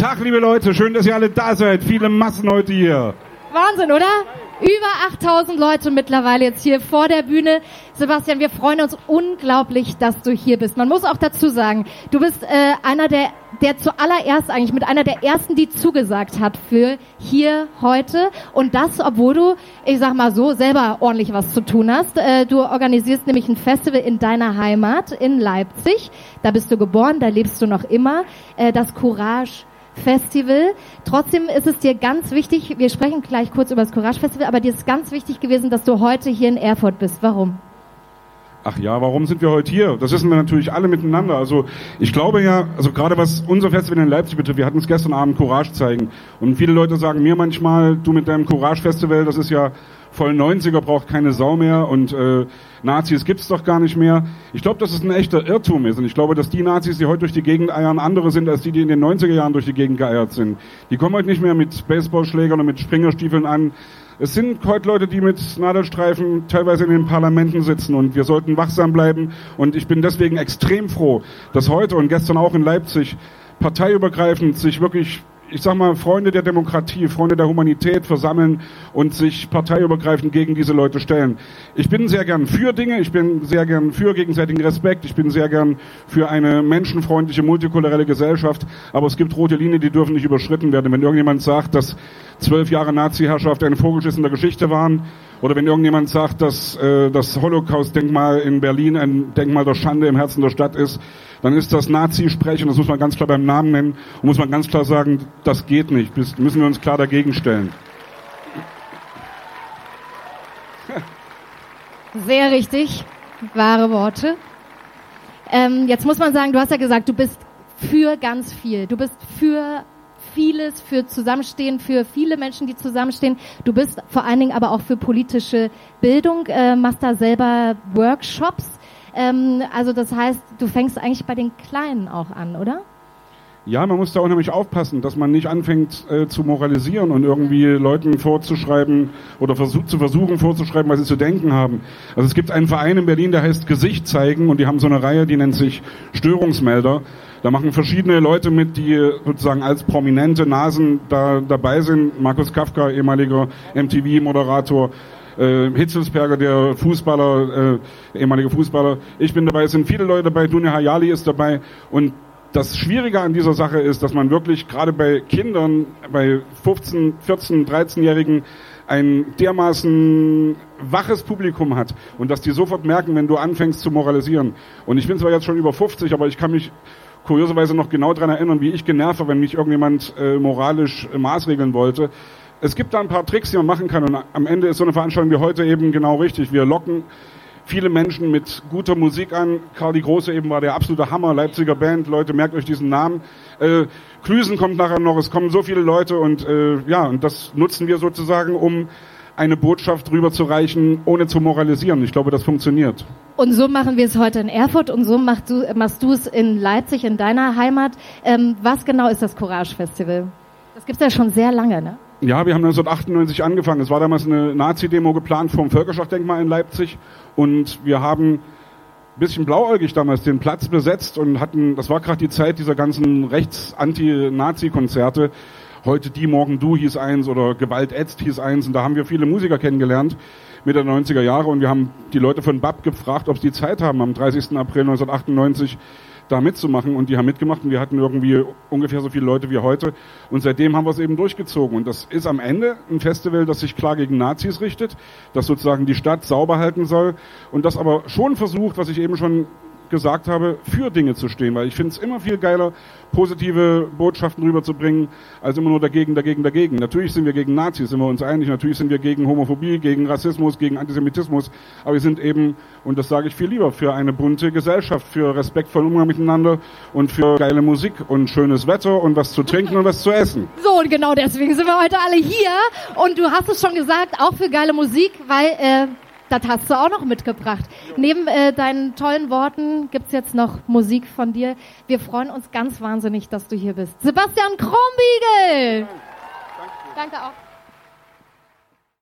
Tag, liebe Leute, schön, dass ihr alle da seid. Viele Massen heute hier. Wahnsinn, oder? Über 8000 Leute mittlerweile jetzt hier vor der Bühne. Sebastian, wir freuen uns unglaublich, dass du hier bist. Man muss auch dazu sagen, du bist einer der zuallererst eigentlich mit einer der ersten, die zugesagt hat für hier heute. Und das, obwohl du, ich sag mal so, selber ordentlich was zu tun hast. Du organisierst nämlich ein Festival in deiner Heimat in Leipzig. Da bist du geboren, da lebst du noch immer. Das Courage Festival. Trotzdem ist es dir ganz wichtig, wir sprechen gleich kurz über das Courage Festival, aber dir ist ganz wichtig gewesen, dass du heute hier in Erfurt bist. Warum? Ach ja, warum sind wir heute hier? Das wissen wir natürlich alle miteinander. Also ich glaube ja, also gerade was unser Festival in Leipzig betrifft, wir hatten es gestern Abend Courage zeigen. Und viele Leute sagen mir manchmal, du mit deinem Courage Festival, das ist ja voll 90er, braucht keine Sau mehr und Nazis gibt's doch gar nicht mehr. Ich glaube, dass es ein echter Irrtum ist. Und ich glaube, dass die Nazis, die heute durch die Gegend eiern, andere sind, als die in den 90er Jahren durch die Gegend geeiert sind. Die kommen heute nicht mehr mit Baseballschlägern und mit Springerstiefeln an. Es sind heute Leute, die mit Nadelstreifen teilweise in den Parlamenten sitzen und wir sollten wachsam bleiben. Und ich bin deswegen extrem froh, dass heute und gestern auch in Leipzig parteiübergreifend sich wirklich, ich sag mal, Freunde der Demokratie, Freunde der Humanität versammeln und sich parteiübergreifend gegen diese Leute stellen. Ich bin sehr gern für Dinge, ich bin sehr gern für gegenseitigen Respekt, ich bin sehr gern für eine menschenfreundliche, multikulturelle Gesellschaft, aber es gibt rote Linien, die dürfen nicht überschritten werden. Wenn irgendjemand sagt, dass 12 Jahre Nazi-Herrschaft ein Vogelschiss in der Geschichte waren, oder wenn irgendjemand sagt, dass das Holocaust-Denkmal in Berlin ein Denkmal der Schande im Herzen der Stadt ist, dann ist das Nazi-Sprech, und das muss man ganz klar beim Namen nennen, und muss man ganz klar sagen, das geht nicht. Müssen wir uns klar dagegen stellen. Sehr richtig, wahre Worte. Jetzt muss man sagen, du hast ja gesagt, du bist für ganz viel. Du bist für vieles, für Zusammenstehen, für viele Menschen, die zusammenstehen. Du bist vor allen Dingen aber auch für politische Bildung, machst da selber Workshops. Also das heißt, du fängst eigentlich bei den Kleinen auch an, oder? Ja, man muss da unheimlich aufpassen, dass man nicht anfängt zu moralisieren und irgendwie Leuten vorzuschreiben oder zu versuchen vorzuschreiben, was sie zu denken haben. Also es gibt einen Verein in Berlin, der heißt Gesicht zeigen, und die haben so eine Reihe, die nennt sich Störungsmelder. Da machen verschiedene Leute mit, die sozusagen als prominente Nasen dabei sind. Markus Kafka, ehemaliger MTV-Moderator, Hitzelsperger, der Fußballer, ehemalige Fußballer. Ich bin dabei, es sind viele Leute dabei, Dunja Hayali ist dabei, und das Schwierige an dieser Sache ist, dass man wirklich gerade bei Kindern, bei 15, 14, 13-Jährigen ein dermaßen waches Publikum hat und dass die sofort merken, wenn du anfängst zu moralisieren. Und ich bin zwar jetzt schon über 50, aber ich kann mich kurioserweise noch genau daran erinnern, wie ich genervt war, wenn mich irgendjemand moralisch maßregeln wollte. Es gibt da ein paar Tricks, die man machen kann, und am Ende ist so eine Veranstaltung wie heute eben genau richtig. Wir locken viele Menschen mit guter Musik an. Karl die Große eben war der absolute Hammer, Leipziger Band. Leute, merkt euch diesen Namen. Klüsen kommt nachher noch, es kommen so viele Leute, und und das nutzen wir sozusagen, um eine Botschaft rüberzureichen, ohne zu moralisieren. Ich glaube, das funktioniert. Und so machen wir es heute in Erfurt, und so machst du es in Leipzig, in deiner Heimat. Was genau ist das Courage Festival? Das gibt's ja schon sehr lange, ne? Ja, wir haben 1998 angefangen. Es war damals eine Nazi-Demo geplant vom Völkerschlachtdenkmal in Leipzig, und wir haben ein bisschen blauäugig damals den Platz besetzt und das war gerade die Zeit dieser ganzen Rechts-Anti-Nazi-Konzerte. Heute die, morgen du hieß eins, oder Gewalt ätzt hieß eins, und da haben wir viele Musiker kennengelernt Mitte der 90er Jahre, und wir haben die Leute von BAP gefragt, ob sie die Zeit haben, am 30. April 1998 da mitzumachen, und die haben mitgemacht, und wir hatten irgendwie ungefähr so viele Leute wie heute, und seitdem haben wir es eben durchgezogen, und das ist am Ende ein Festival, das sich klar gegen Nazis richtet, das sozusagen die Stadt sauber halten soll, und das aber schon versucht, was ich eben schon gesagt habe, für Dinge zu stehen, weil ich finde es immer viel geiler, positive Botschaften rüberzubringen, als immer nur dagegen. Natürlich sind wir gegen Nazis, sind wir uns einig, natürlich sind wir gegen Homophobie, gegen Rassismus, gegen Antisemitismus, aber wir sind eben, und das sage ich viel lieber, für eine bunte Gesellschaft, für respektvollen Umgang miteinander und für geile Musik und schönes Wetter und was zu trinken und was zu essen. So, und genau deswegen sind wir heute alle hier, und du hast es schon gesagt, auch für geile Musik, weil das hast du auch noch mitgebracht. Neben deinen tollen Worten gibt's jetzt noch Musik von dir. Wir freuen uns ganz wahnsinnig, dass du hier bist. Sebastian Krombiegel! Danke auch.